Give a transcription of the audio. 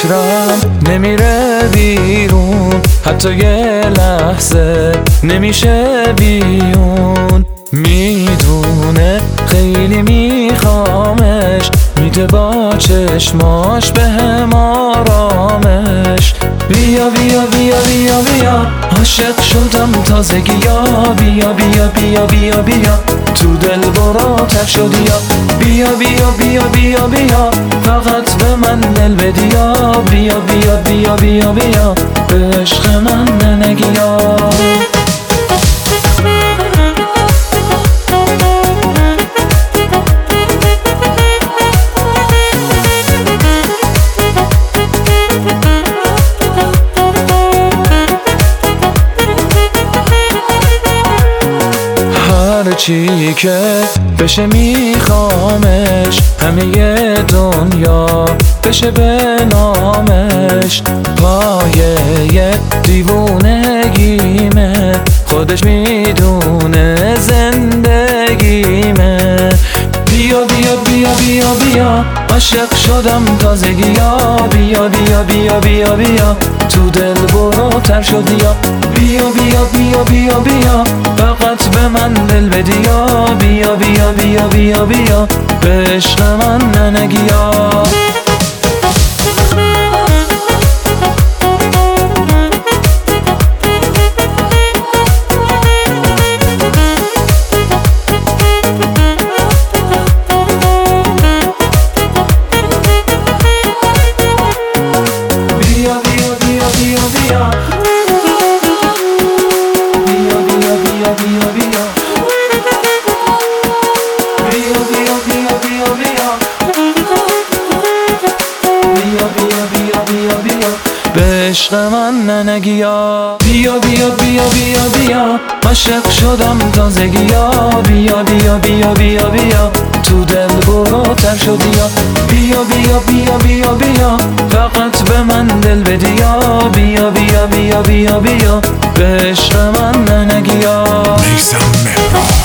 فکرم نمیره بیرون، حتی یه لحظه نمیشه بیون. میدونه خیلی میخوامش، میده با چشماش بهم آرامش. بیا بیا بیا بیا بیا، عاشق شدم تازگیا. بیا بیا بیا بیا بیا، تو دل برو تر شدی یا. بیا بیا بیا بیا بیا، فقط به من دل بدیا. بیا بیا بیا بیا بیا، به عشق من ننگیا. هرچی که بشه میخوامش، همه دنیا بشه به نامش. پایه دیوونگیمه، خودش میدونه زندگیمه. بیا بیا بیا بیا بیا، عاشق شدم تازگیا. بیا بیا بیا بیا بیا، تو دل برو تر شدی یا. بیا بیا بیا بیا بیا، فقط به من دل بدیا. بیا بیا بیا بیا بیا، به عشق من ننگیا. به عشق من ننگیا. بیا بیا بیا بیا بیا، عاشق شدم تازگیا. بیا بیا بیا بیا بیا، تو دل برو تر شدی یا. بیا بیا بیا بیا بیا، فقط به من دل بدیا. بیا بیا بیا بیا بیا، به عشق من ننگیا. میثم مهران.